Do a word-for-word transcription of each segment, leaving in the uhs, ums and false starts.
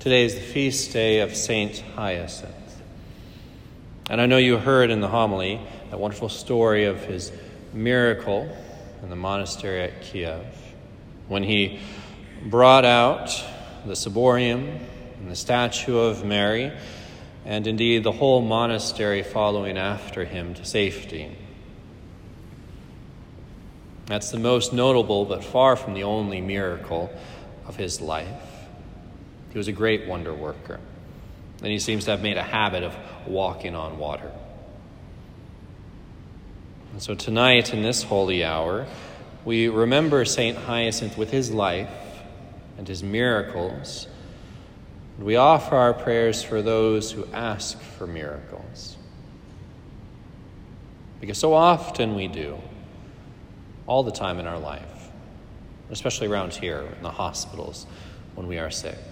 Today is the feast day of Saint Hyacinth. And I know you heard in the homily that wonderful story of his miracle in the monastery at Kiev, when he brought out the ciborium and the statue of Mary, and indeed the whole monastery following after him to safety. That's the most notable, but far from the only miracle of his life. He was a great wonder worker, and he seems to have made a habit of walking on water. And so tonight, in this holy hour, we remember Saint Hyacinth with his life and his miracles, and we offer our prayers for those who ask for miracles. Because so often we do, all the time in our life, especially around here in the hospitals when we are sick.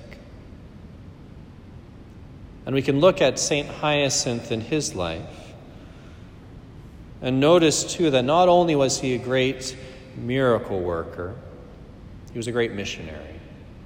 And we can look at Saint Hyacinth in his life and notice, too, that not only was he a great miracle worker, he was a great missionary.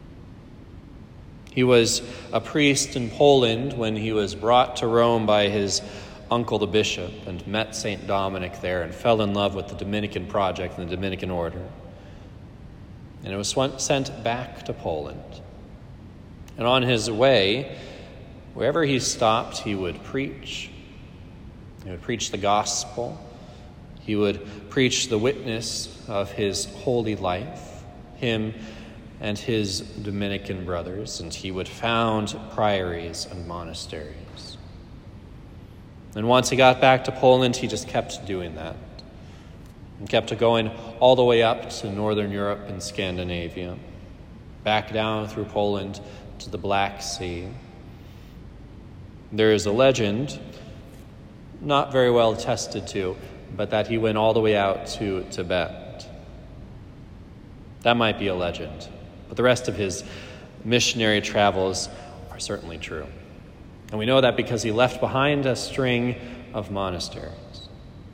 He was a priest in Poland when he was brought to Rome by his uncle, the bishop, and met Saint Dominic there and fell in love with the Dominican project and the Dominican order. And it was sent back to Poland. And on his way, wherever he stopped, he would preach. He would preach the gospel. He would preach the witness of his holy life, him and his Dominican brothers, and he would found priories and monasteries. And once he got back to Poland, he just kept doing that and kept going all the way up to Northern Europe and Scandinavia, back down through Poland to the Black Sea. There is a legend, not very well attested to, but that he went all the way out to Tibet. That might be a legend, but the rest of his missionary travels are certainly true. And we know that because he left behind a string of monasteries.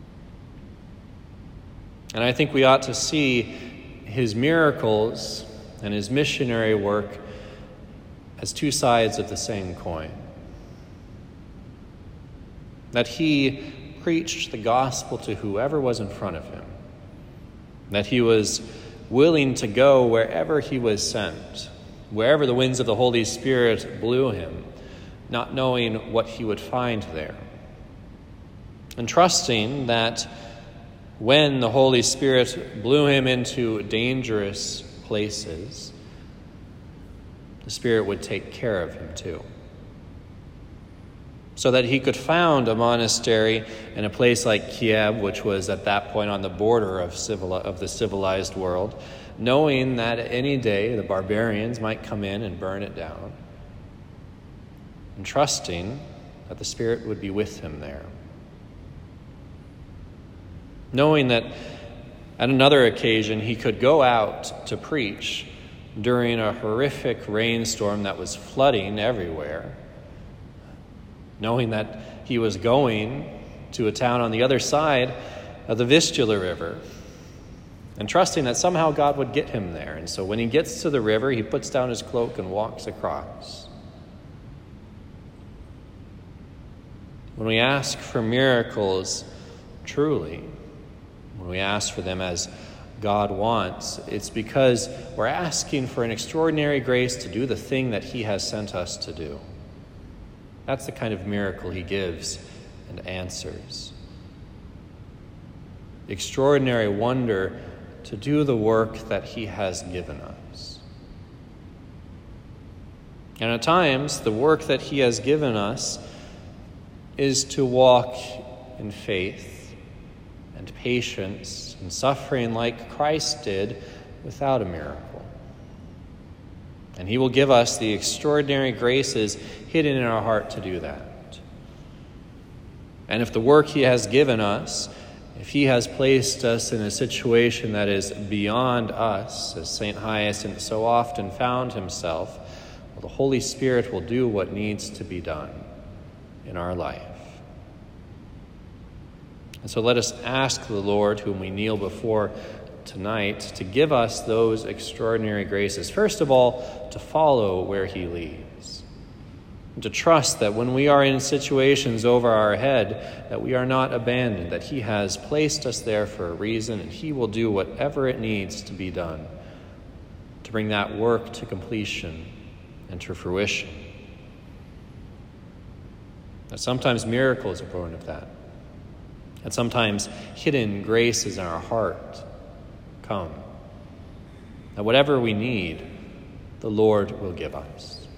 And I think we ought to see his miracles and his missionary work as two sides of the same coin. That he preached the gospel to whoever was in front of him. That he was willing to go wherever he was sent, wherever the winds of the Holy Spirit blew him, not knowing what he would find there. And trusting that when the Holy Spirit blew him into dangerous places, the Spirit would take care of him too. So that he could found a monastery in a place like Kiev, which was at that point on the border of civil of the civilized world, knowing that any day the barbarians might come in and burn it down, and trusting that the Spirit would be with him there. Knowing that at another occasion he could go out to preach during a horrific rainstorm that was flooding everywhere, knowing that he was going to a town on the other side of the Vistula River, and trusting that somehow God would get him there. And so when he gets to the river, he puts down his cloak and walks across. When we ask for miracles, truly, when we ask for them as God wants, it's because we're asking for an extraordinary grace to do the thing that he has sent us to do. That's the kind of miracle he gives and answers. Extraordinary wonder to do the work that he has given us. And at times, the work that he has given us is to walk in faith and patience and suffering like Christ did without a miracle. And he will give us the extraordinary graces hidden in our heart to do that. And if the work he has given us, if he has placed us in a situation that is beyond us, as Saint Hyacinth so often found himself, well, the Holy Spirit will do what needs to be done in our life. And so let us ask the Lord, whom we kneel before tonight to give us those extraordinary graces. First of all, to follow where he leads. And to trust that when we are in situations over our head, that we are not abandoned, that he has placed us there for a reason, and he will do whatever it needs to be done to bring that work to completion and to fruition. Now, sometimes miracles are born of that. And sometimes hidden graces in our heart come. That whatever we need, the Lord will give us.